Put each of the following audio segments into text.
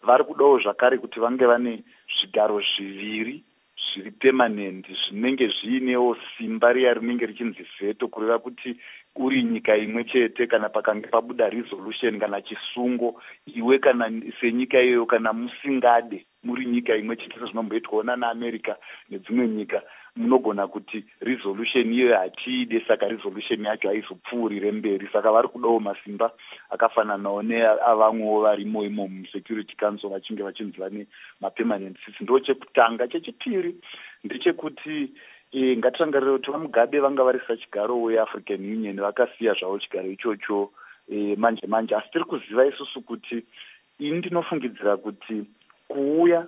vari kudawo zvakare kuti vange vane zvigaro zviviri zviri permanent zvinenge zviinewo simba riya rinenge richinzi veto, kureva kuti uri nyika imwe chete kana pakange pabuda resolution kana chisungo, iwe kana senyika iyoyo kana musingade muri nyika imwe chete sezvinomboitwawo naAmerica nedzimwe nyika, munogona kuti resolution iyoyo hatiide, saka resolution yacho haizopfuurire mberi. Saka vari kudawo masimba akafananawo neavamwewo varimo imo muSecurity Council vachinge vachinzi vane mapermanent seats. Ndo chekutanga. Chechipiri ndechekuti ngatirangarire kuti vaMugabe vanga varisa chigaro weAfrican Union vakasiya zvavo chigaro ichocho manje manje, asi tiri kuziva isusu kuti ini ndinofungidzira kuti kuuya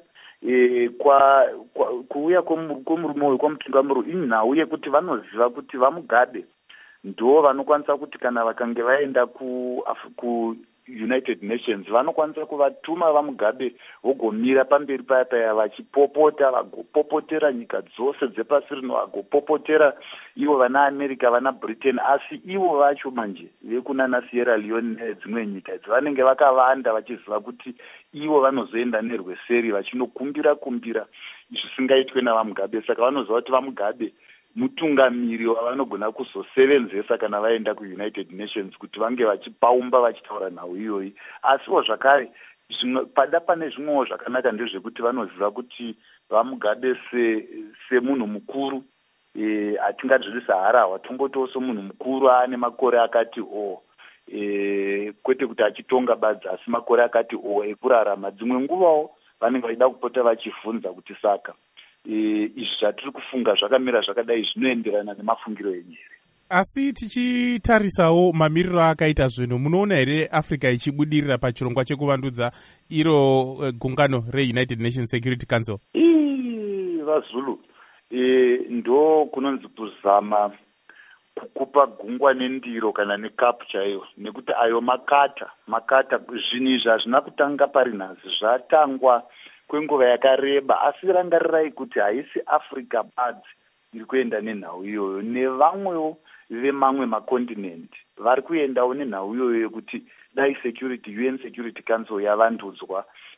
kwomurume uyu kwamutungamiri inhau yekuti vanoziva kuti vaMugabe ndo vanokwanisa kuti kana vakange vaenda United Nations vanokwanisa kuvatuma vaMugabe vogomira pamberi paya vachipopota, vagopopotera nyika dzose dzepasi rino, vagopopotera ivo vana America vana Britain, asi ivo vacho manje vekunana Sierra Leone nedzimwe nyika idzi vanenge vakavanda vachiziva kuti ivo vanozoenda nerweseri vachinokumbira zvisingaitwe navaMugabe. Saka vanoziva kuti vaMugabe mutungamiri wavanogona kuzosevenzesa kana vaenda kuUnited Nations kuti vange vachipaumba vachitaura nhau iyoyi. Asiwo zvakare pada pane zvimwewo zvakanaka ndezvekuti vanoziva kuti vaMugabe semunhu mukuru hatingadzviri saharahwa, tombotiwo somunhu mukuru aane makore akati kwete kuti achitonga badzi asi makore akati ekurarama. Dzimwe nguvawo vanenge vachida kupota vachivhunza kuti saka izvi zvatiri kufunga zvakamira zvakadai zvinoenderana nemafungiro enyu here? Asi tichitarisawo mamiriro akaita zvinhu, munoona here Africa ichibudirira pachirongwa chekuvandudza iro gungano reUnited Nations Security Council? VaZulu ndo kunonzi kuzama kukupa gungwa nendiro kana nekapu chaiyo, nekuti ayo makata zvinhu izvi hazvina kutanga pari nhasi, zvatangwa kwenguva yakareba. Asi rangarirai kuti haisi Africa badzi iri kuenda nenhau iyoyo, nevamwewo vemamwe makontinent vari kuendawo nenhau iyoyo yekuti dai UN Security Council yavandudzwa